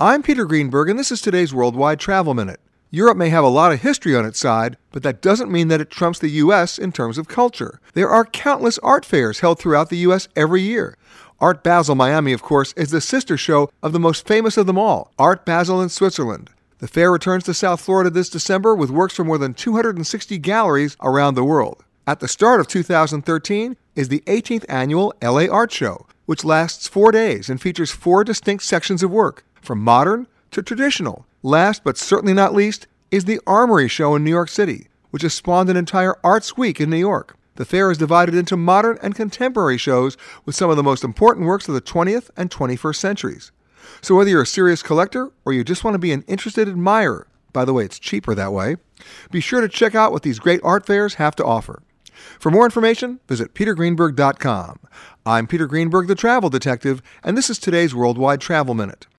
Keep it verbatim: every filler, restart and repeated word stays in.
I'm Peter Greenberg, and this is today's Worldwide Travel Minute. Europe may have a lot of history on its side, but that doesn't mean that it trumps the U S in terms of culture. There are countless art fairs held throughout the U S every year. Art Basel Miami, of course, is the sister show of the most famous of them all, Art Basel in Switzerland. The fair returns to South Florida this December with works from more than two hundred sixty galleries around the world. At the start of two thousand thirteen is the eighteenth annual L A Art Show, which lasts four days and features four distinct sections of work, from modern to traditional. Last but certainly not least is the Armory Show in New York City, which has spawned an entire Arts Week in New York. The fair is divided into modern and contemporary shows with some of the most important works of the twentieth and twenty-first centuries. So whether you're a serious collector or you just want to be an interested admirer, by the way, it's cheaper that way, be sure to check out what these great art fairs have to offer. For more information, visit peter greenberg dot com. I'm Peter Greenberg, the Travel Detective, and this is today's Worldwide Travel Minute.